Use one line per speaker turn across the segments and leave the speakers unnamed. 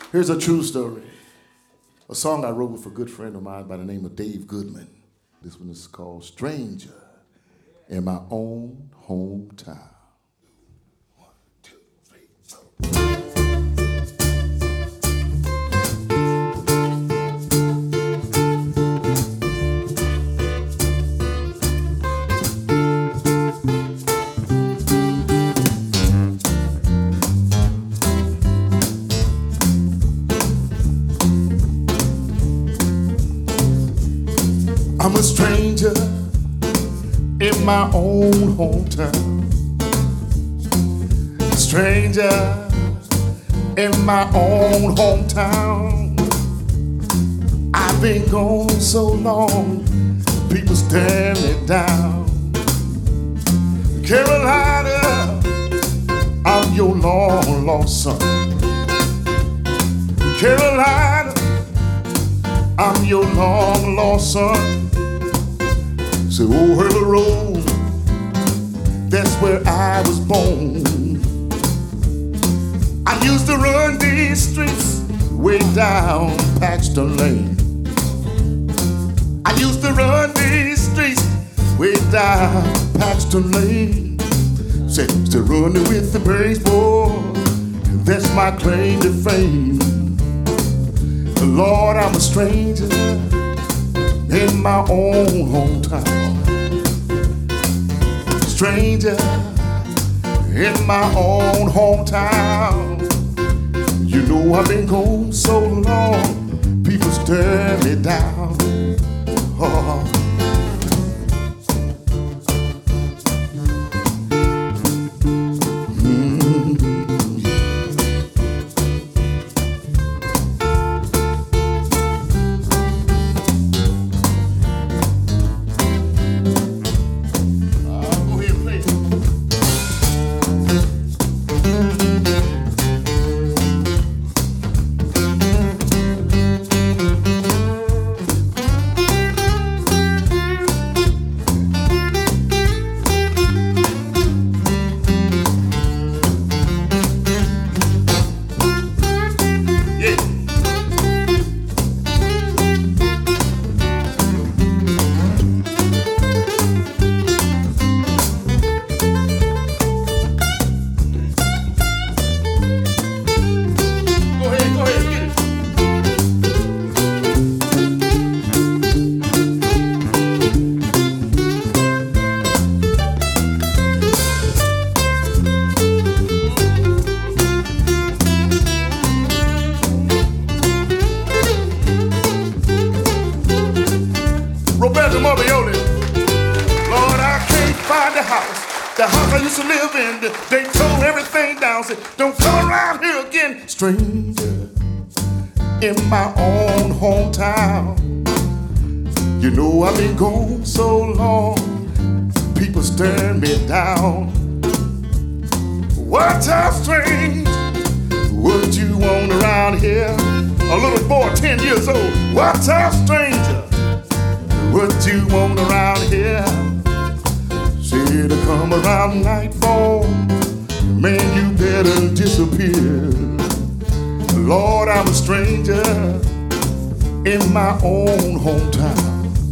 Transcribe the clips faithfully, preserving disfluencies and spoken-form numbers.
Here's a true story. A song I wrote with a good friend of mine by the name of Dave Goodman. This one is called Stranger in My Own Hometown. One, two, three, four. I'm a stranger in my own hometown. Stranger in my own hometown. I've been gone so long, people stare me down. Carolina, I'm your long lost son. Carolina, I'm your long lost son. So old Hurley Road, that's where I was born. I used to run these streets way down Paxton Lane. I used to run these streets way down Paxton Lane. Say, say running with the baseball, that's my claim to fame. Lord, I'm a stranger in my own hometown. Stranger in my own hometown. You know I've been gone so long, people stare me down. Oh. Roberto Morbioli. Lord, I can't find the house, the house I used to live in. They tore everything down. Said, don't come around here again. Stranger in my own hometown. You know I've been gone so long, people stare me down. What a strange, what you want around here? A little boy, ten years old. What a stranger, what you want around here? Say to come around nightfall, man, you better disappear. Lord, I'm a stranger in my own hometown.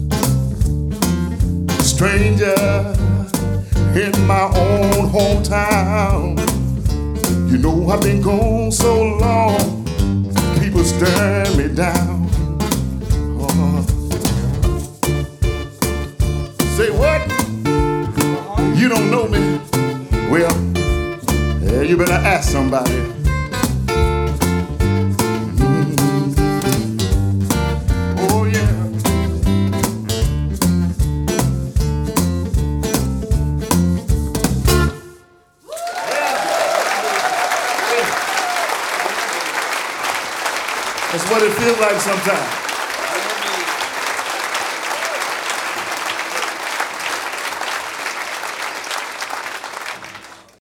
Stranger in my own hometown. You know I've been gone so long, people stare me down. Oh. Say what? You don't know me? Well, yeah, you better ask somebody. Mm-hmm. Oh yeah. That's what it feels like sometimes.